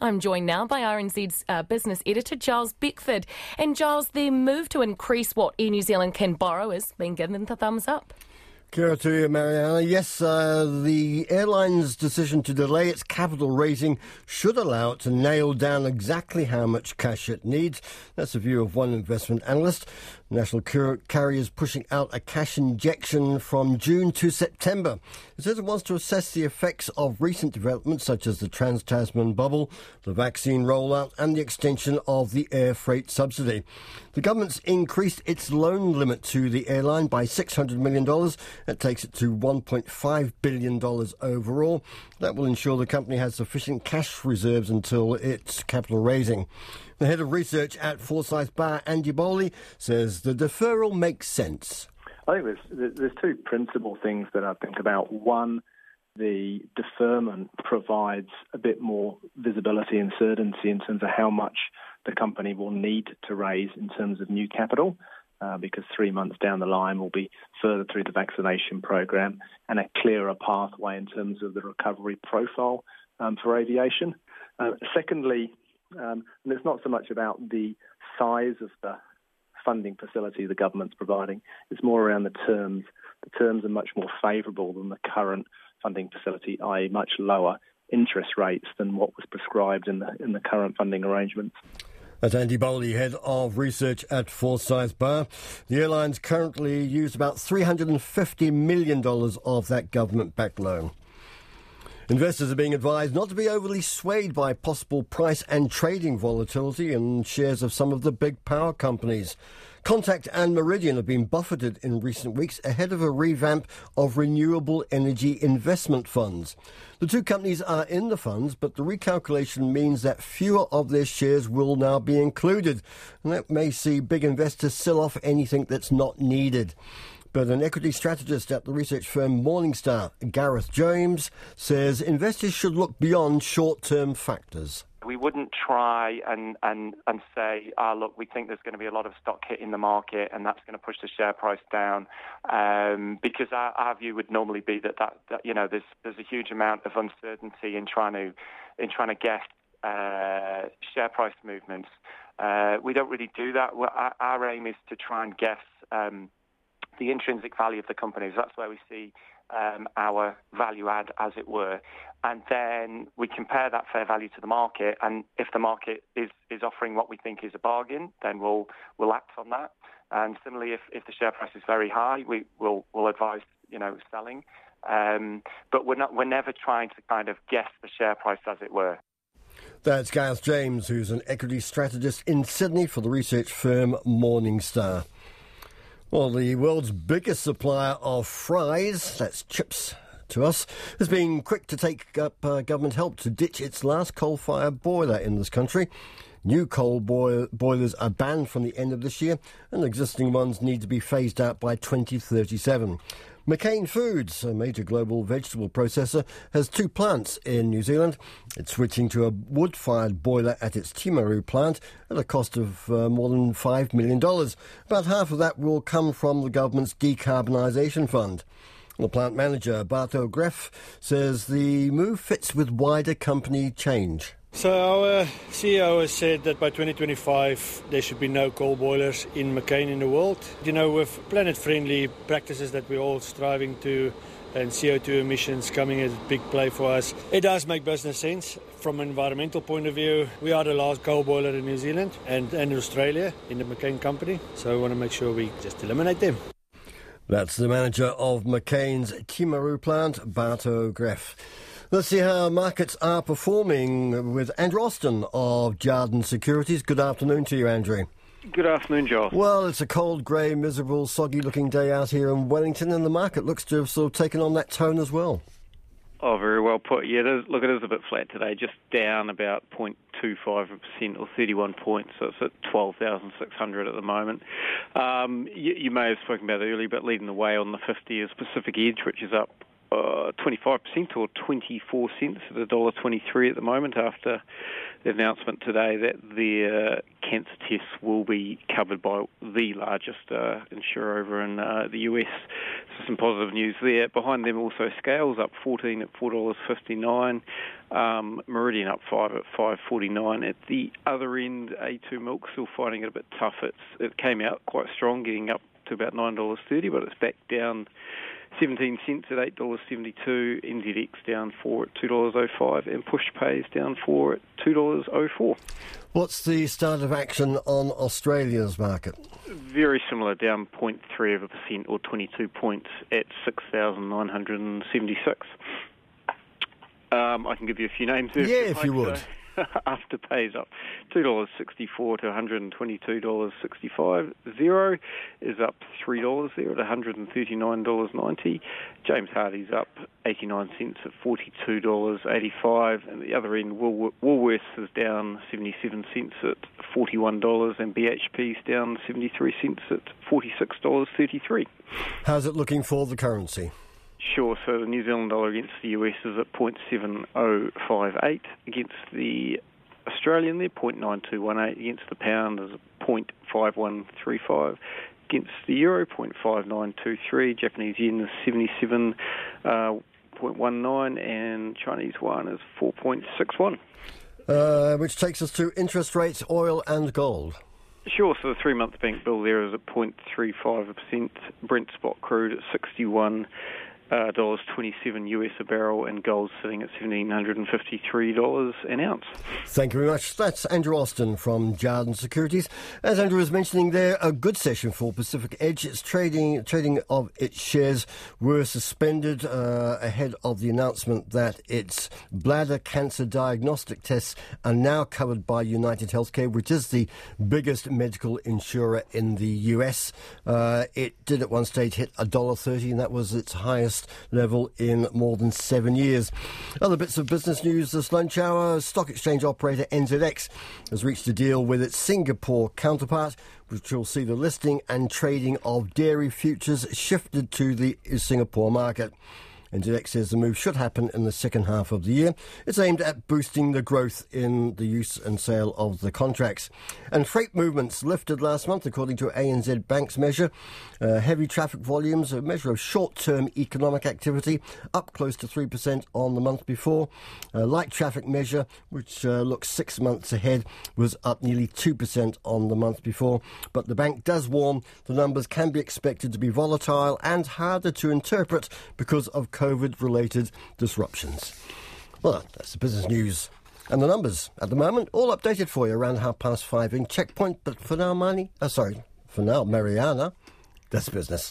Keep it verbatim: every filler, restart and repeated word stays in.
I'm joined now by R N Z's uh, business editor, Giles Beckford. And Giles, the move to increase what Air New Zealand can borrow has been given the thumbs up. Kia ora to you, Mariana. Yes, uh, the airline's decision to delay its capital raising should allow it to nail down exactly how much cash it needs. That's the view of one investment analyst. National Carriers pushing out a cash injection from June to September. It says it wants to assess the effects of recent developments such as the Trans-Tasman bubble, the vaccine rollout and the extension of the air freight subsidy. The government's increased its loan limit to the airline by six hundred million dollars. That takes it to one point five billion dollars overall. That will ensure the company has sufficient cash reserves until its capital raising. The head of research at Forsyth Barr, Andy Bowley, says the deferral makes sense. I think there's, there's two principal things that I think about. One, the deferment provides a bit more visibility and certainty in terms of how much the company will need to raise in terms of new capital, uh, because three months down the line we'll be further through the vaccination program and a clearer pathway in terms of the recovery profile um, for aviation. Uh, secondly, Um, and it's not so much about the size of the funding facility the government's providing. It's more around the terms. The terms are much more favourable than the current funding facility, that is much lower interest rates than what was prescribed in the in the current funding arrangements. That's Andy Bowley, head of research at Forsyth Barr. The airline's currently used about three hundred fifty million dollars of that government-backed loan. Investors are being advised not to be overly swayed by possible price and trading volatility in shares of some of the big power companies. Contact and Meridian have been buffeted in recent weeks ahead of a revamp of renewable energy investment funds. The two companies are in the funds, but the recalculation means that fewer of their shares will now be included, and that may see big investors sell off anything that's not needed. But an equity strategist at the research firm Morningstar, Gareth James, says investors should look beyond short-term factors. We wouldn't try and, and, and say, ah, look, we think there's going to be a lot of stock hitting the market and that's going to push the share price down, um, because our, our view would normally be that, that, that you know there's there's a huge amount of uncertainty in trying to in trying to guess uh, share price movements. Uh, we don't really do that. Our, our aim is to try and guess Um, the intrinsic value of the companies. That's where we see um, our value add, as it were. And then we compare that fair value to the market. And if the market is, is offering what we think is a bargain, then we'll we'll act on that. And similarly, if, if the share price is very high, we will we'll advise you know selling. Um, but we're not we're never trying to kind of guess the share price, as it were. That's Gareth James, who's an equity strategist in Sydney for the research firm Morningstar. Well, the world's biggest supplier of fries, that's chips to us, has been quick to take up uh, government help to ditch its last coal-fired boiler in this country. New coal boi- boilers are banned from the end of this year, and existing ones need to be phased out by twenty thirty-seven. McCain Foods, a major global vegetable processor, has two plants in New Zealand. It's switching to a wood-fired boiler at its Timaru plant at a cost of uh, more than five million dollars. About half of that will come from the government's decarbonisation fund. The plant manager, Barto Greff, says the move fits with wider company change. So our C E O has said that by twenty twenty-five there should be no coal boilers in McCain in the world. You know, with planet-friendly practices that we're all striving to and C O two emissions coming as a big play for us, it does make business sense. From an environmental point of view, we are the last coal boiler in New Zealand and, and Australia in the McCain company, so we want to make sure we just eliminate them. That's the manager of McCain's Timaru plant, Barto Greff. Let's see how markets are performing with Andrew Austin of Jarden Securities. Good afternoon to you, Andrew. Good afternoon, Joel. Well, it's a cold, grey, miserable, soggy-looking day out here in Wellington, and the market looks to have sort of taken on that tone as well. Oh, very well put. Yeah, it is, look, it is a bit flat today, just down about zero point two five percent or thirty-one points, so it's at twelve thousand six hundred at the moment. Um, you, you may have spoken about it earlier, but leading the way on the fifty is Pacific Edge, which is up uh, twenty-five percent or twenty-four cents at one dollar twenty-three at the moment after the announcement today that their cancer tests will be covered by the largest uh, insurer over in uh, the U S. So some positive news there. Behind them also Scales up fourteen at four dollars fifty-nine. Um, Meridian up five at five forty-nine. At the other end, A two Milk still finding it a bit tough. It's, it came out quite strong, getting up to about nine dollars thirty, but it's back down seventeen cents at eight dollars seventy-two, N Z X down four at two dollars oh five, and Pushpay is down four at two dollars oh four. What's the start of action on Australia's market? Very similar, down zero point three of a percent or twenty-two points at six thousand nine hundred seventy-six. Um, I can give you a few names there. Yeah, if you would. So, Afterpay's up two dollars sixty-four to one hundred twenty-two dollars sixty-five. Xero is up three dollars there at one hundred thirty-nine dollars ninety. James Hardie's up eighty-nine cents at forty-two dollars eighty-five. And the other end, Wool- Woolworths is down seventy-seven cents at forty-one dollars, and B H P's down seventy-three cents at forty-six dollars thirty-three. How's it looking for the currency? Sure, so the New Zealand dollar against the U S is at zero point seven oh five eight, against the Australian there, zero point nine two one eight, against the pound is zero point five one three five, against the euro, zero point five nine two three, Japanese yen is seventy-seven point one nine, and Chinese yuan is four point six one. Uh, which takes us to interest rates, oil and gold. Sure, so the three-month bank bill there is at zero point three five percent, Brent spot crude at sixty-one Uh, dollars twenty-seven U S a barrel, and gold sitting at one thousand seven hundred fifty-three dollars an ounce. Thank you very much. That's Andrew Austin from Jarden Securities. As Andrew was mentioning there, a good session for Pacific Edge. Its trading trading of its shares were suspended uh, ahead of the announcement that its bladder cancer diagnostic tests are now covered by United Healthcare, which is the biggest medical insurer in the U S. Uh, it did at one stage hit one dollar thirty, and that was its highest level in more than seven years. Other bits of business news this lunch hour. Stock exchange operator N Z X has reached a deal with its Singapore counterpart, which will see the listing and trading of dairy futures shifted to the Singapore market. N Z X says the move should happen in the second half of the year. It's aimed at boosting the growth in the use and sale of the contracts. And freight movements lifted last month, according to A N Z Bank's measure. Uh, heavy traffic volumes, a measure of short-term economic activity, up close to three percent on the month before. Uh, light traffic measure, which uh, looks six months ahead, was up nearly two percent on the month before. But the bank does warn the numbers can be expected to be volatile and harder to interpret because of COVID-related disruptions. Well, that's the business news and the numbers at the moment, all updated for you around half past five in Checkpoint. But for now, Marnie, uh, sorry, for now, Mariana, that's business.